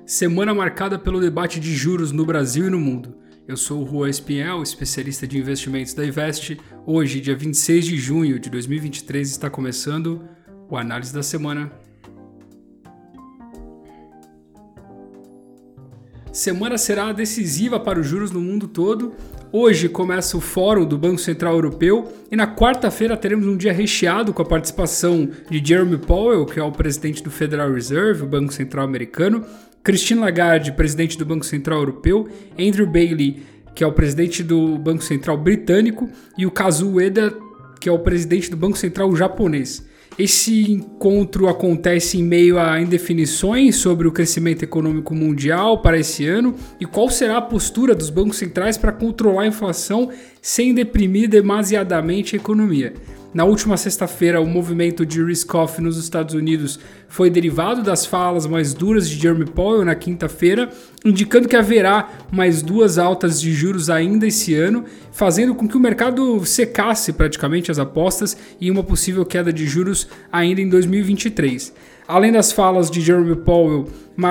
Semana marcada pelo debate de juros no Brasil e no mundo. Eu sou o Juan Espinhel, especialista de investimentos da Invest. Hoje, dia 26 de junho de 2023, está começando o Análise da Semana. Semana será decisiva para os juros no mundo todo. Hoje começa o Fórum do Banco Central Europeu e na quarta-feira teremos um dia recheado com a participação de Jerome Powell, que é o presidente do Federal Reserve, o Banco Central americano, Christine Lagarde, presidente do Banco Central Europeu, Andrew Bailey, que é o presidente do Banco Central britânico, e o Kazuo Ueda, que é o presidente do Banco Central japonês. Esse encontro acontece em meio a indefinições sobre o crescimento econômico mundial para esse ano e qual será a postura dos bancos centrais para controlar a inflação sem deprimir demasiadamente a economia. Na última sexta-feira, o movimento de risk-off nos Estados Unidos foi derivado das falas mais duras de Jerome Powell na quinta-feira, indicando que haverá mais duas altas de juros ainda esse ano, fazendo com que o mercado secasse praticamente as apostas em uma possível queda de juros ainda em 2023. Além das falas de Jerome Powell,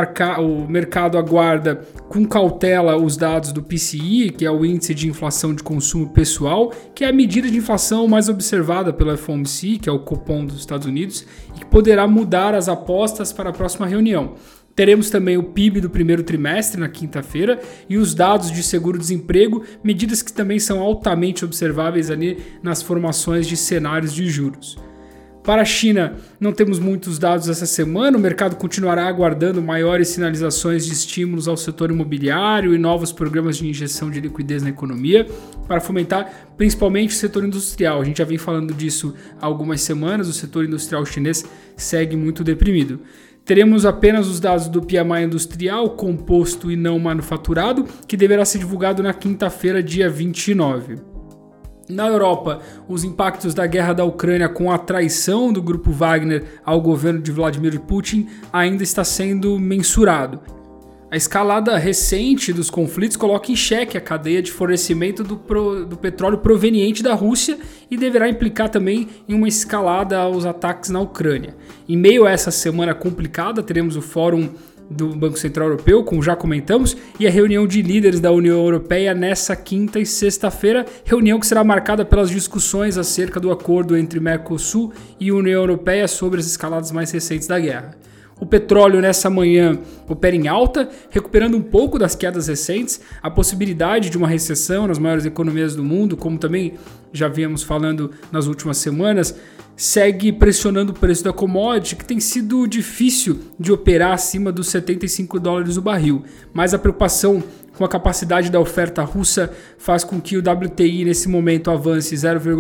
o mercado aguarda com cautela os dados do PCI, que é o Índice de Inflação de Consumo Pessoal, que é a medida de inflação mais observada pela FOMC, que é o Copom dos Estados Unidos, e que poderá mudar as apostas para a próxima reunião. Teremos também o PIB do primeiro trimestre na quinta-feira e os dados de seguro-desemprego, medidas que também são altamente observáveis ali nas formações de cenários de juros. Para a China, não temos muitos dados essa semana, o mercado continuará aguardando maiores sinalizações de estímulos ao setor imobiliário e novos programas de injeção de liquidez na economia para fomentar principalmente o setor industrial. A gente já vem falando disso há algumas semanas, o setor industrial chinês segue muito deprimido. Teremos apenas os dados do PMI industrial, composto e não manufaturado, que deverá ser divulgado na quinta-feira, dia 29. Na Europa, os impactos da guerra da Ucrânia com a traição do grupo Wagner ao governo de Vladimir Putin ainda está sendo mensurado. A escalada recente dos conflitos coloca em xeque a cadeia de fornecimento do petróleo proveniente da Rússia e deverá implicar também em uma escalada aos ataques na Ucrânia. Em meio a essa semana complicada, teremos o Fórum do Banco Central Europeu, como já comentamos, e a reunião de líderes da União Europeia nessa quinta e sexta-feira, reunião que será marcada pelas discussões acerca do acordo entre Mercosul e União Europeia sobre as escaladas mais recentes da guerra. O petróleo nessa manhã opera em alta, recuperando um pouco das quedas recentes, a possibilidade de uma recessão nas maiores economias do mundo, como também já viemos falando nas últimas semanas, segue pressionando o preço da commodity, que tem sido difícil de operar acima dos $75 o barril, mas a preocupação com a capacidade da oferta russa faz com que o WTI nesse momento avance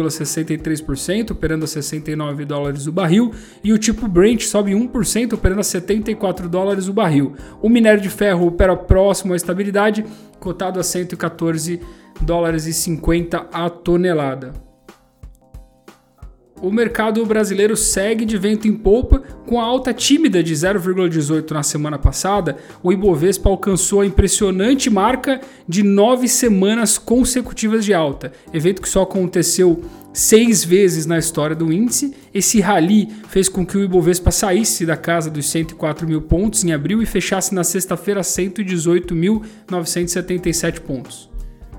0,63%, operando a $69 o barril, e o tipo Brent sobe 1%, operando a $74 o barril. O minério de ferro opera próximo à estabilidade, cotado a $114,50 a tonelada. O mercado brasileiro segue de vento em polpa, com a alta tímida de 0,18 na semana passada. O Ibovespa alcançou a impressionante marca de 9 semanas consecutivas de alta, evento que só aconteceu 6 vezes na história do índice. Esse rally fez com que o Ibovespa saísse da casa dos 104 mil pontos em abril e fechasse na sexta-feira a 118.977 pontos.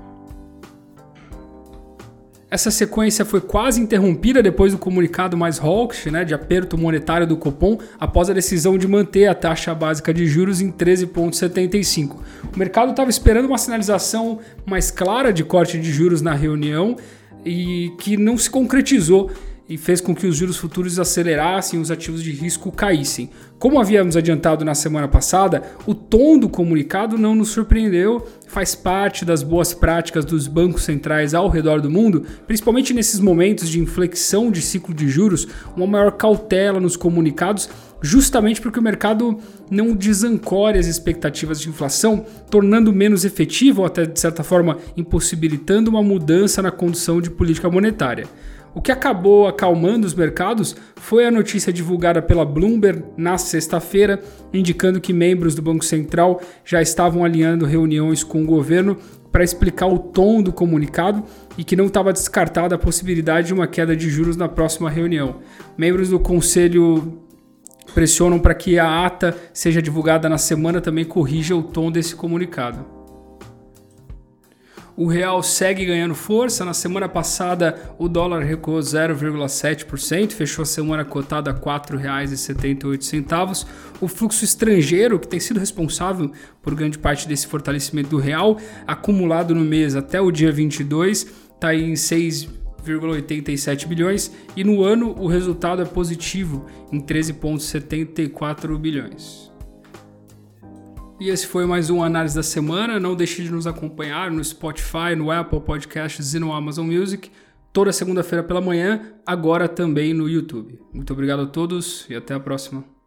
Essa sequência foi quase interrompida depois do comunicado mais hawkish, de aperto monetário do Copom, após a decisão de manter a taxa básica de juros em 13,75. O mercado estava esperando uma sinalização mais clara de corte de juros na reunião e que não se concretizou e fez com que os juros futuros acelerassem e os ativos de risco caíssem. Como havíamos adiantado na semana passada, o tom do comunicado não nos surpreendeu, faz parte das boas práticas dos bancos centrais ao redor do mundo, principalmente nesses momentos de inflexão de ciclo de juros, uma maior cautela nos comunicados, justamente porque o mercado não desancore as expectativas de inflação, tornando menos efetivo ou até, de certa forma, impossibilitando uma mudança na condução de política monetária. O que acabou acalmando os mercados foi a notícia divulgada pela Bloomberg na sexta-feira, indicando que membros do Banco Central já estavam alinhando reuniões com o governo para explicar o tom do comunicado e que não estava descartada a possibilidade de uma queda de juros na próxima reunião. Membros do Conselho pressionam para que a ata seja divulgada na semana também corrija o tom desse comunicado. O real segue ganhando força. Na semana passada, o dólar recuou 0,7%, fechou a semana cotada a R$ 4,78. O fluxo estrangeiro, que tem sido responsável por grande parte desse fortalecimento do real, acumulado no mês até o dia 22, está em 6,87 bilhões e no ano o resultado é positivo em 13,74 bilhões. E esse foi mais um Análise da Semana. Não deixe de nos acompanhar no Spotify, no Apple Podcasts e no Amazon Music, toda segunda-feira pela manhã, agora também no YouTube. Muito obrigado a todos e até a próxima.